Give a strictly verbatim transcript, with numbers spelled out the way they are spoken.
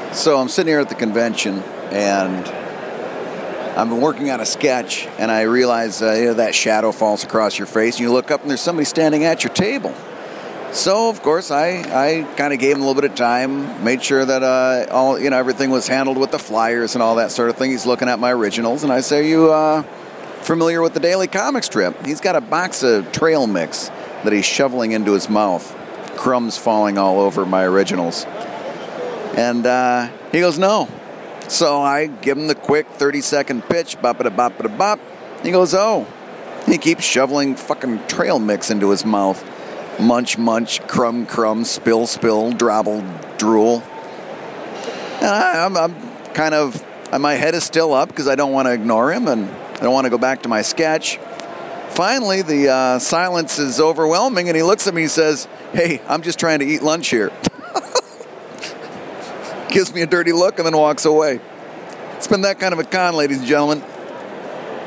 So I'm sitting here at the convention, and I'm working on a sketch, and I realize uh, you know, that shadow falls across your face, and you look up, and there's somebody standing at your table. So, of course, I, I kind of gave him a little bit of time, made sure that uh, all you know everything was handled with the flyers and all that sort of thing. He's looking at my originals, and I say, you uh, familiar with the Daily Comic Strip? He's got a box of trail mix that he's shoveling into his mouth, crumbs falling all over my originals. And uh, he goes, no. So I give him the quick thirty-second pitch, bop-a-da-bop-a-da-bop. He goes, oh. He keeps shoveling fucking trail mix into his mouth. Munch, munch, crumb, crumb, spill, spill, drabble, drool. And I, I'm, I'm kind of, my head is still up because I don't want to ignore him and I don't want to go back to my sketch. Finally, the uh, silence is overwhelming, and he looks at me and says, hey, I'm just trying to eat lunch here. Gives me a dirty look and then walks away. It's been that kind of a con, ladies and gentlemen.